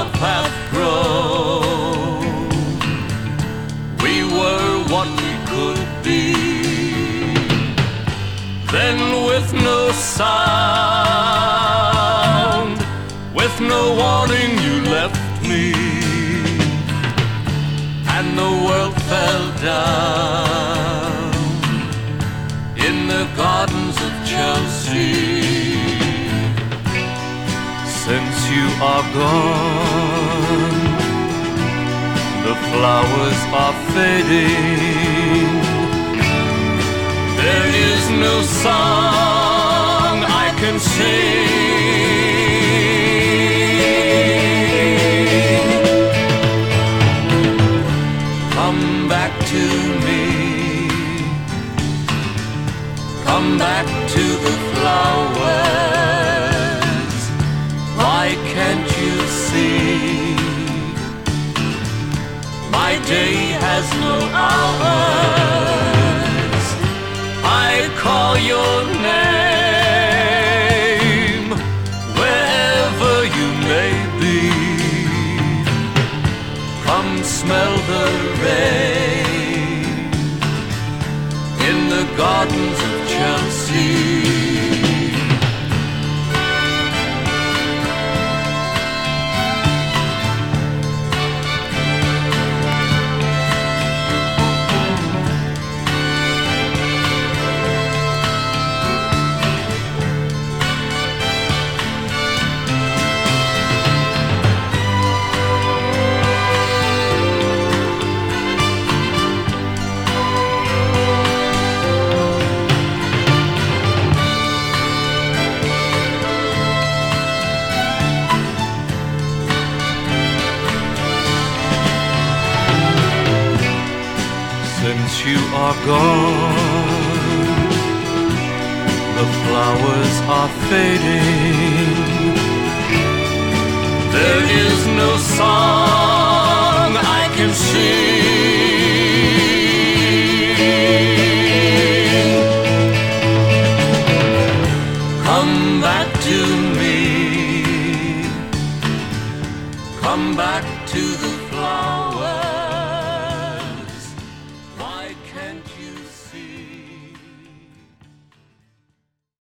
love hath grown. We were what we could be. Then with no sound, with no warning, you left me, and the world fell down in the gardens of Chelsea. Since you are gone, the flowers are fading. There is no song I can sing. Come back to me. Come back to the flowers. Why can't you see? My day has no hours. I call your name wherever you may be. Come smell the rain in the gardens of Chelsea. Since you are gone, the flowers are fading. There is no song I can sing. Come back to me. Come back to the